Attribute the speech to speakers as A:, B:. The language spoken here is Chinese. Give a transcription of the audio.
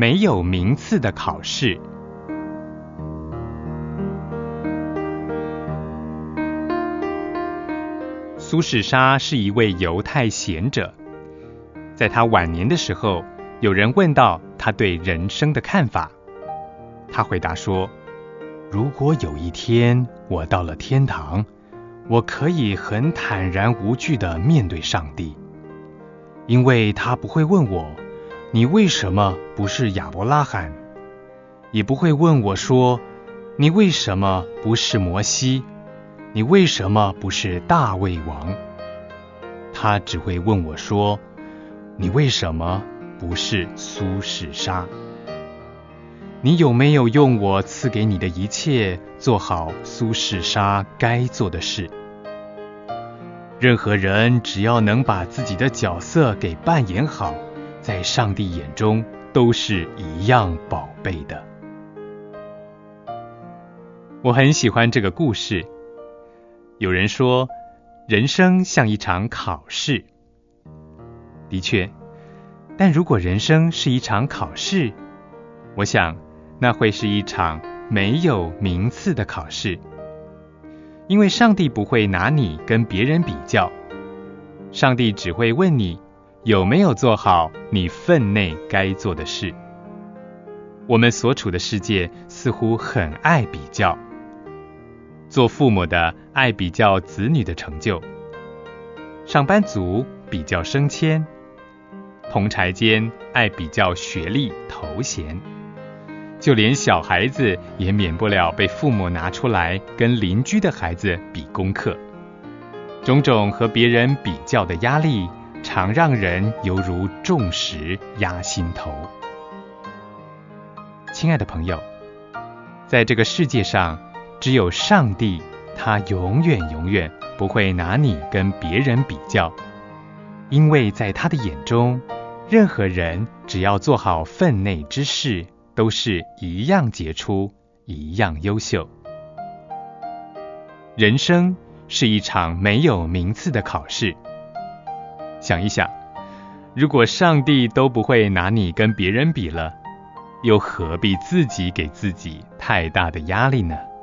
A: 没有名次的考试。苏轼沙是一位犹太贤者，在他晚年的时候，有人问到他对人生的看法，他回答说：如果有一天我到了天堂，我可以很坦然无惧地面对上帝，因为他不会问我你为什么不是亚伯拉罕，也不会问我说你为什么不是摩西，你为什么不是大卫王？他只会问我说，你为什么不是苏轼沙？你有没有用我赐给你的一切做好苏轼沙该做的事？任何人只要能把自己的角色给扮演好，在上帝眼中都是一样宝贝的。我很喜欢这个故事。有人说，人生像一场考试。的确，但如果人生是一场考试，我想那会是一场没有名次的考试。因为上帝不会拿你跟别人比较，上帝只会问你有没有做好你分内该做的事。我们所处的世界似乎很爱比较，做父母的爱比较子女的成就，上班族比较升迁，同侪间爱比较学历头衔，就连小孩子也免不了被父母拿出来跟邻居的孩子比功课。种种和别人比较的压力，常让人犹如重石压心头。亲爱的朋友，在这个世界上，只有上帝，他永远不会拿你跟别人比较，因为在他的眼中，任何人只要做好分内之事，都是一样杰出，一样优秀。人生是一场没有名次的考试。想一想，如果上帝都不会拿你跟别人比了，又何必自己给自己太大的压力呢？